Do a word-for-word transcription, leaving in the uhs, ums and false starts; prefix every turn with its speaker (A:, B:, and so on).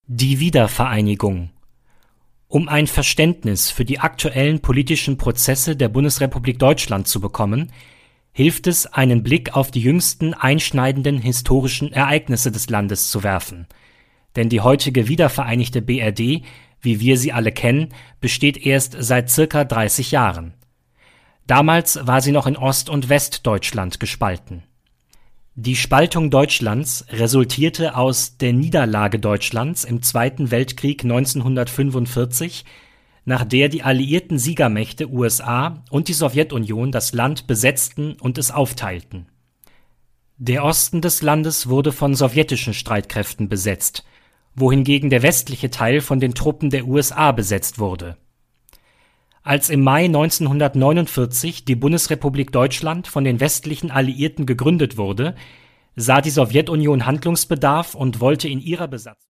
A: Die Wiedervereinigung. Um ein Verständnis für die aktuellen politischen Prozesse der Bundesrepublik Deutschland zu bekommen, hilft es, einen Blick auf die jüngsten einschneidenden historischen Ereignisse des Landes zu werfen. Denn die heutige wiedervereinigte B R D, wie wir sie alle kennen, besteht erst seit circa dreißig Jahren. Damals war sie noch in Ost- und Westdeutschland gespalten. Die Spaltung Deutschlands resultierte aus der Niederlage Deutschlands im Zweiten Weltkrieg neunzehnhundertfünfundvierzig, nach der die alliierten Siegermächte U S A und die Sowjetunion das Land besetzten und es aufteilten. Der Osten des Landes wurde von sowjetischen Streitkräften besetzt, wohingegen der westliche Teil von den Truppen der U S A besetzt wurde. Als im Mai neunzehnhundertneunundvierzig die Bundesrepublik Deutschland von den westlichen Alliierten gegründet wurde, sah die Sowjetunion Handlungsbedarf und wollte in ihrer Besatzung